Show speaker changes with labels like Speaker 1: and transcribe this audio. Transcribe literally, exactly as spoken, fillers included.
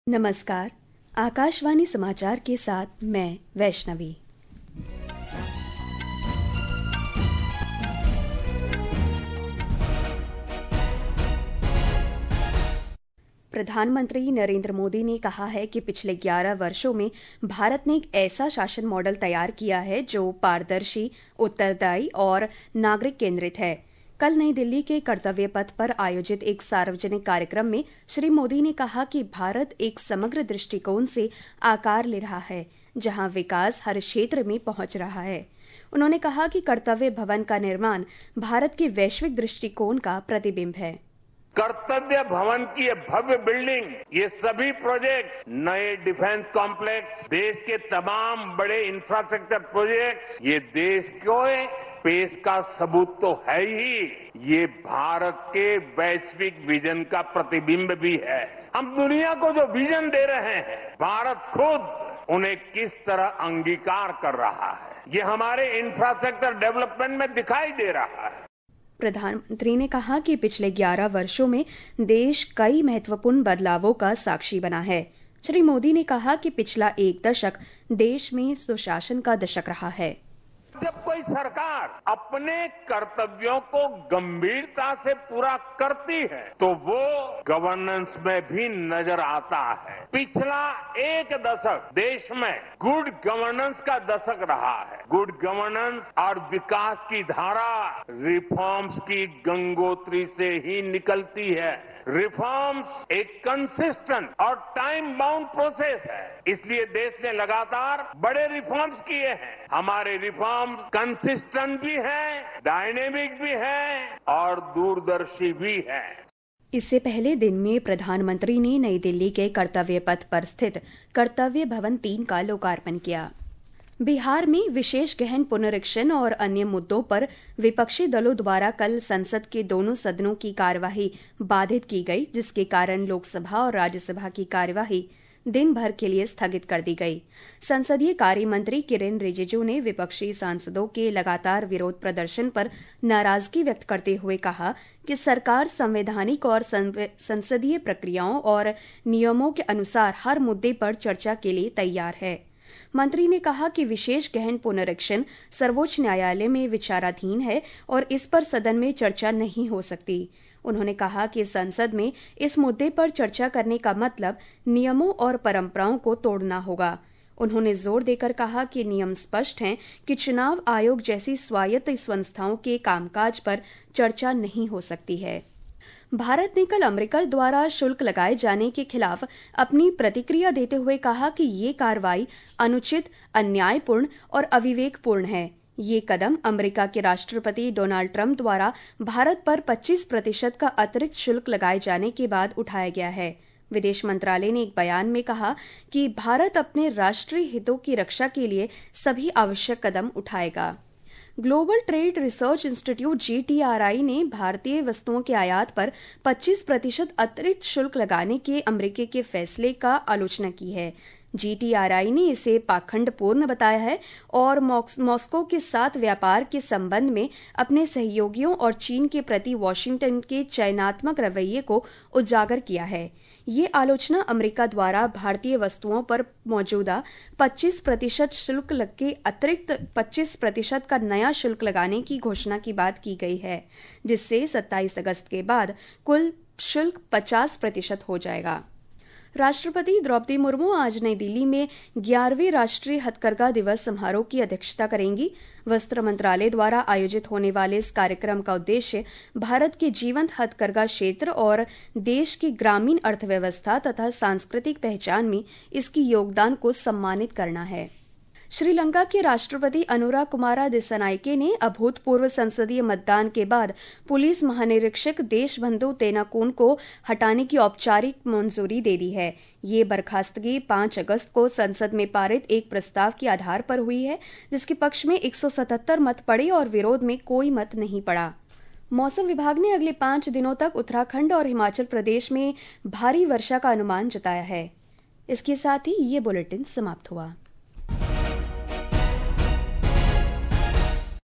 Speaker 1: नमस्कार। आकाशवाणी समाचार के साथ मैं वैष्णवी। प्रधानमंत्री नरेंद्र मोदी ने कहा है कि पिछले ग्यारह वर्षों में भारत ने एक ऐसा शासन मॉडल तैयार किया है जो पारदर्शी, उत्तरदायी और नागरिक केंद्रित है। कल नई दिल्ली के कर्तव्य पथ पर आयोजित एक सार्वजनिक कार्यक्रम में श्री मोदी ने कहा कि भारत एक समग्र दृष्टिकोण से आकार ले रहा है, जहां विकास हर क्षेत्र में पहुंच रहा है। उन्होंने कहा कि कर्तव्य भवन का निर्माण भारत के वैश्विक दृष्टिकोण का प्रतिबिंब है।
Speaker 2: कर्तव्य भवन की ये भव्य बिल्डिंग, ये सभी प्रोजेक्ट, नए डिफेंस कॉम्प्लेक्स, देश के तमाम बड़े इंफ्रास्ट्रक्चर प्रोजेक्ट, ये देश को पेश का सबूत तो है ही, ये भारत के वैश्विक विजन का प्रतिबिंब भी है। हम दुनिया को जो विजन दे रहे हैं, भारत खुद उन्हें किस तरह अंगीकार कर रहा है, ये हमारे इंफ्रास्ट्रक्चर डेवलपमेंट में दिखाई दे रहा है।
Speaker 1: प्रधानमंत्री ने कहा कि पिछले ग्यारह वर्षों में देश कई महत्वपूर्ण बदलावों का साक्षी बना है। श्री मोदी ने कहा कि पिछला एक दशक देश में सुशासन का दशक रहा है।
Speaker 2: जब कोई सरकार अपने कर्तव्यों को गंभीरता से पूरा करती है तो वो गवर्नेंस में भी नजर आता है। पिछला एक दशक देश में गुड गवर्नेंस का दशक रहा है। गुड गवर्नेंस और विकास की धारा रिफॉर्म्स की गंगोत्री से ही निकलती है। रिफॉर्म्स एक कंसिस्टेंट और टाइम बाउंड प्रोसेस है, इसलिए देश ने लगातार बड़े रिफॉर्म्स किए हैं। हमारे रिफॉर्म्स कंसिस्टेंट भी हैं, डायनेमिक भी हैं और दूरदर्शी भी है।
Speaker 1: इससे पहले दिन में प्रधानमंत्री ने नई दिल्ली के कर्तव्य पथ पर स्थित कर्तव्य भवन तीन का लोकार्पण किया। बिहार में विशेष गहन पुनरीक्षण और अन्य मुद्दों पर विपक्षी दलों द्वारा कल संसद के दोनों सदनों की कार्यवाही बाधित की गई, जिसके कारण लोकसभा और राज्यसभा की कार्यवाही दिन भर के लिए स्थगित कर दी गई। संसदीय कार्य मंत्री किरेन रिजिजू ने विपक्षी सांसदों के लगातार विरोध प्रदर्शन पर नाराजगी व्यक्त करते हुए कहा कि सरकार संवैधानिक और संसदीय प्रक्रियाओं और नियमों के अनुसार हर मुद्दे पर चर्चा के लिए तैयार है। मंत्री ने कहा कि विशेष गहन पुनरीक्षण सर्वोच्च न्यायालय में विचाराधीन है और इस पर सदन में चर्चा नहीं हो सकती। उन्होंने कहा कि संसद में इस मुद्दे पर चर्चा करने का मतलब नियमों और परंपराओं को तोड़ना होगा। उन्होंने जोर देकर कहा कि नियम स्पष्ट हैं कि चुनाव आयोग जैसी स्वायत्त संस्थाओं के कामकाज पर चर्चा नहीं हो सकती है। भारत ने कल अमेरिका द्वारा शुल्क लगाए जाने के खिलाफ अपनी प्रतिक्रिया देते हुए कहा कि ये कार्रवाई अनुचित, अन्यायपूर्ण और अविवेकपूर्ण है। ये कदम अमेरिका के राष्ट्रपति डोनाल्ड ट्रंप द्वारा भारत पर पच्चीस प्रतिशत का अतिरिक्त शुल्क लगाए जाने के बाद उठाया गया है। विदेश मंत्रालय ने एक बयान में कहा कि भारत अपने राष्ट्रीय हितों की रक्षा के लिए सभी आवश्यक कदम उठाएगा। Global trade research institute G T R I ने भारतीय वस्तुओं के आयात पर पच्चीस प्रतिशत अतिरिक्त शुल्क लगाने के अमेरिका के फैसले का आलोचना की है। जी टी आर आई ने इसे पाखंडपूर्ण बताया है और मॉस्को के साथ व्यापार के संबंध में अपने सहयोगियों और चीन के प्रति वॉशिंगटन के चयनात्मक रवैये को उजागर किया है। ये आलोचना अमेरिका द्वारा भारतीय वस्तुओं पर मौजूदा पच्चीस प्रतिशत शुल्क के अतिरिक्त पच्चीस प्रतिशत का नया शुल्क लगाने की घोषणा के बाद की गई है, जिससे सत्ताईस अगस्त के बाद कुल शुल्क पचास प्रतिशत हो जाएगा। राष्ट्रपति द्रौपदी मुर्मू आज नई दिल्ली में ग्यारहवें राष्ट्रीय हथकरघा दिवस समारोह की अध्यक्षता करेंगी। वस्त्र मंत्रालय द्वारा आयोजित होने वाले इस कार्यक्रम का उद्देश्य भारत के जीवंत हथकरघा क्षेत्र और देश की ग्रामीण अर्थव्यवस्था तथा सांस्कृतिक पहचान में इसकी योगदान को सम्मानित करना है। श्रीलंका के राष्ट्रपति अनुरा कुमारा दिसानायके ने अभूतपूर्व संसदीय मतदान के बाद पुलिस महानिरीक्षक देशबंधु तेनाकोन को हटाने की औपचारिक मंजूरी दे दी है। ये बर्खास्तगी पांच अगस्त को संसद में पारित एक प्रस्ताव के आधार पर हुई है, जिसके पक्ष में एक सौ सतहत्तर मत पड़े और विरोध में कोई मत नहीं पड़ा। मौसम विभाग ने अगले पांच दिनों तक उत्तराखंड और हिमाचल प्रदेश में भारी वर्षा का अनुमान जताया है। इसके साथ ही ये बुलेटिन समाप्त हुआ।